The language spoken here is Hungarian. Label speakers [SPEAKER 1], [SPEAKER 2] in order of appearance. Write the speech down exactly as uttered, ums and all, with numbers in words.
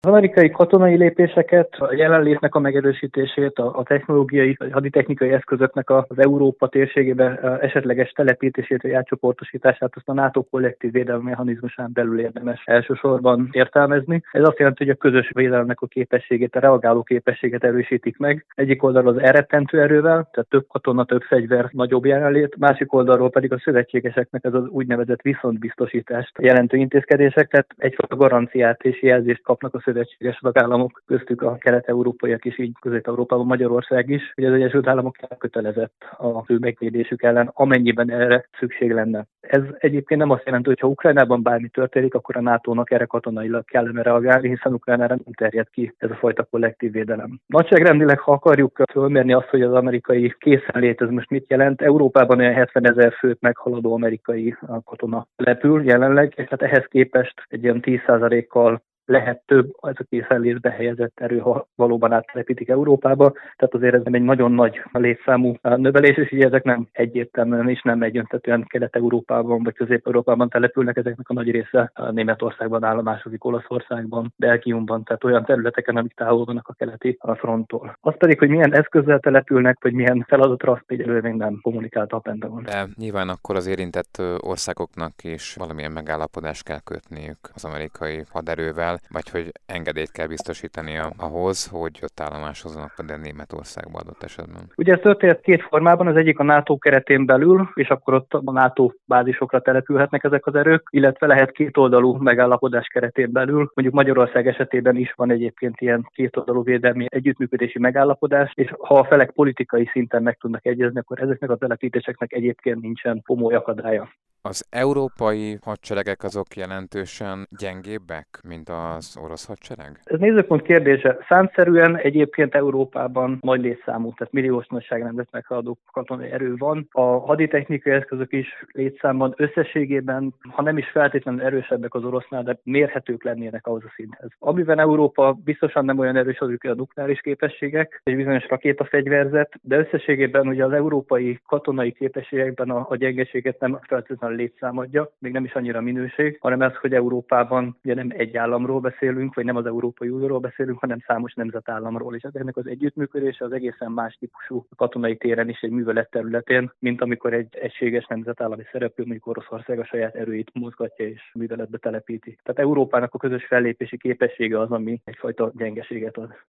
[SPEAKER 1] Az amerikai katonai lépéseket, a jelenlétnek a megerősítését, a, a technológiai, a haditechnikai eszközöknek az Európa térségébe esetleges telepítését vagy átcsoportosítását azt a NATO kollektív védelmi mechanizmusán belül érdemes elsősorban értelmezni. Ez azt jelenti, hogy a közös védelemnek a képességét, a reagáló képességet erősítik meg. Egyik oldalról az elrettentő erővel, tehát több katona, több fegyver, nagyobb jelenlét, másik oldalról pedig a szövetségeseknek ez az úgynevezett viszontbiztosítást jelentő intézkedések, tehát egyfajta garanciát és jelzést kapnak a szövetséges tagállamok, köztük a kelet-európaiak is, így Közép-Európában Magyarország is, hogy az Egyesült Államok elkötelezett a fő megvédésük ellen, amennyiben erre szükség lenne. Ez egyébként nem azt jelenti, hogy ha Ukrajnában bármi történik, akkor a nátónak erre katonailag kellene reagálni, hiszen Ukrajnára nem terjed ki ez a fajta kollektív védelem. Nagyságrendileg, ha akarjuk fölmérni azt, hogy az amerikai készenlét ez most mit jelent, Európában olyan hetvenezer főt meghaladó amerikai katona repül jelenleg, és hát ehhez képest egy ilyen tíz százalékkal lehet több az a készenlétbe helyezett erő, ha valóban áttelepítik Európába. Tehát azért ez nem egy nagyon nagy létszámú növelés, és így ezek nem egyértelműen és nem egyöntetően Kelet-Európában vagy Közép-Európában települnek, ezeknek a nagy része Németországban állomásozik, Olaszországban, Belgiumban, tehát olyan területeken, amik távol vannak a keleti fronttól. Az pedig, hogy milyen eszközzel települnek, vagy milyen feladatra, azt egyelőre még nem kommunikálta a Pentagon.
[SPEAKER 2] De nyilván akkor az érintett országoknak is valamilyen megállapodást kell kötniük az amerikai haderővel, vagy hogy engedélyt kell biztosítania ahhoz, hogy ott állomásozzanak például Németországba adott esetben.
[SPEAKER 1] Ugye ez történt két formában, az egyik a NATO keretén belül, és akkor ott a NATO bázisokra települhetnek ezek az erők, illetve lehet kétoldalú megállapodás keretén belül. Mondjuk Magyarország esetében is van egyébként ilyen kétoldalú védelmi együttműködési megállapodás, és ha a felek politikai szinten meg tudnak egyezni, akkor ezeknek a telepítéseknek egyébként nincsen komoly akadálya.
[SPEAKER 2] Az európai hadseregek azok jelentősen gyengébbek, mint az orosz hadsereg?
[SPEAKER 1] Ez nézőpont kérdése. Számszerűen egyébként Európában nagy létszámú, tehát milliós nagyságrendet meghaladó katonai erő van. A haditechnikai eszközök is létszámban összességében, ha nem is feltétlenül erősebbek az orosznál, de mérhetők lennének ahhoz a szinthez. Amiben Európa biztosan nem olyan erős azok a nukleáris képességek, és bizonyos rakétafegyverzet, de összességében ugye az európai katonai képességekben a, a gyengeséget nem feltétlenül létszámadja, még nem is annyira minőség, hanem ez, hogy Európában ugye nem egy államról beszélünk, vagy nem az Európai Unióról beszélünk, hanem számos nemzetállamról, és ennek az együttműködése az egészen más típusú katonai téren is egy művelet területén, mint amikor egy egységes nemzetállami szereplő, mondjuk Oroszország a saját erőit mozgatja és műveletbe telepíti. Tehát Európának a közös fellépési képessége az, ami egyfajta gyengeséget ad.